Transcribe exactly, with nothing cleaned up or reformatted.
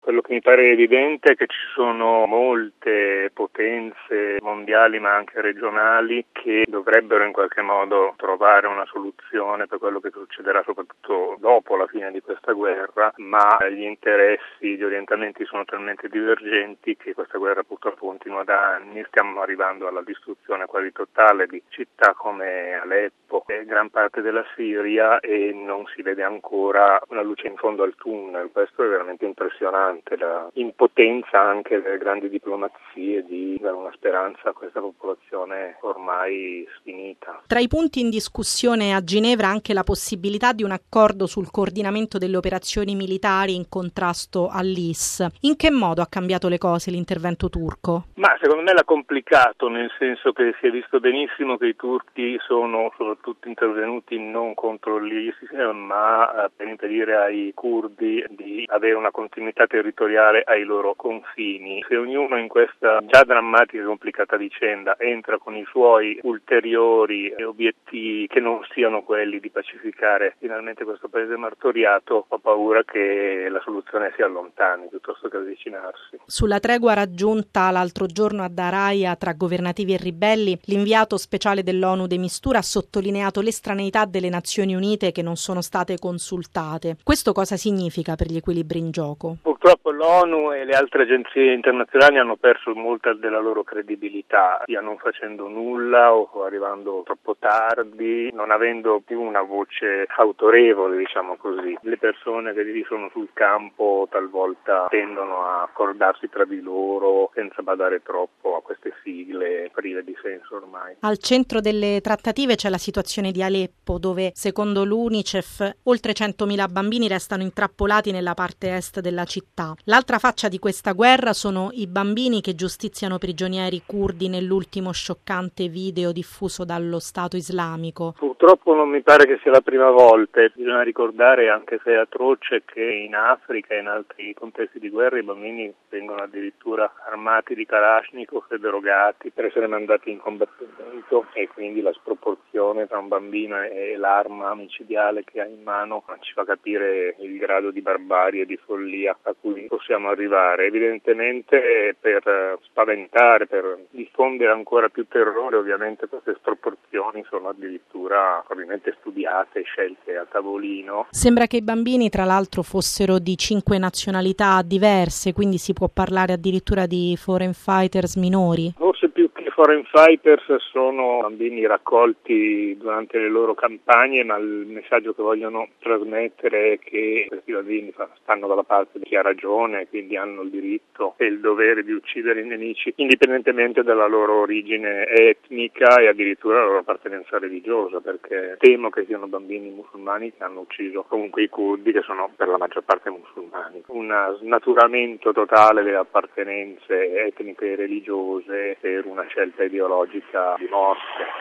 Quello che mi pare evidente è che ci sono molte potenze mondiali ma anche regionali che dovrebbero in qualche modo trovare una soluzione per quello che succederà soprattutto dopo la fine di questa guerra, ma gli interessi, gli orientamenti sono talmente divergenti che questa guerra purtroppo continua da anni. Stiamo arrivando alla distruzione quasi totale di città come Aleppo e gran parte della Siria e non si vede ancora una luce in fondo al tunnel. Questo è veramente impressionante. La impotenza anche delle grandi diplomazie di dare una speranza a questa popolazione ormai sfinita. Tra i punti in discussione a Ginevra anche la possibilità di un accordo sul coordinamento delle operazioni militari in contrasto all'I S. In che modo ha cambiato le cose l'intervento turco? Ma secondo me l'ha complicato, nel senso che si è visto benissimo che i turchi sono soprattutto intervenuti non contro l'I S, ma per impedire ai curdi di avere una continuità territoriale ai loro confini. Se ognuno in questa già drammatica e complicata vicenda entra con i suoi ulteriori obiettivi che non siano quelli di pacificare finalmente questo paese martoriato, ho paura che la soluzione si allontani piuttosto che avvicinarsi. Sulla tregua raggiunta l'altro giorno a Daraya tra governativi e ribelli, l'inviato speciale dell'ONU De Mistura ha sottolineato l'estraneità delle Nazioni Unite che non sono state consultate. Questo cosa significa per gli equilibri in gioco? Purtroppo l'ONU e le altre agenzie internazionali hanno perso molta della loro credibilità, sia non facendo nulla o arrivando troppo tardi, non avendo più una voce autorevole, diciamo così. Le persone che lì sono sul campo talvolta tendono a accordarsi tra di loro senza badare troppo a queste sigle prive di senso ormai. Al centro delle trattative c'è la situazione di Aleppo, dove secondo l'UNICEF oltre centomila bambini restano intrappolati nella parte est della città. L'altra faccia di questa guerra sono i bambini che giustiziano prigionieri curdi nell'ultimo scioccante video diffuso dallo Stato Islamico. Purtroppo non mi pare che sia la prima volta. Bisogna ricordare, anche se è atroce, che in Africa e in altri contesti di guerra i bambini vengono addirittura armati di Kalashnikov e drogati per essere mandati in combattimento, e quindi la sproporzione tra un bambino e l'arma micidiale che ha in mano ci fa capire il grado di barbarie e di follia a cui possiamo arrivare. Evidentemente per spaventare, per diffondere ancora più terrore, ovviamente queste sproporzioni sono addirittura probabilmente studiate e scelte a tavolino. Sembra che i bambini tra l'altro fossero di cinque nazionalità diverse, quindi si può parlare addirittura di foreign fighters minori. Forse più che foreign fighters sono bambini raccolti durante le loro campagne, ma il messaggio che vogliono trasmettere è che questi bambini stanno dalla parte di chi ha ragione, quindi hanno il diritto e il dovere di uccidere i nemici indipendentemente dalla loro origine etnica e addirittura dalla loro appartenenza religiosa, perché temo che siano bambini musulmani che hanno ucciso comunque i curdi, che sono per la maggior parte musulmani. Un snaturamento totale delle appartenenze etniche e religiose per una scelta ideologica di morte.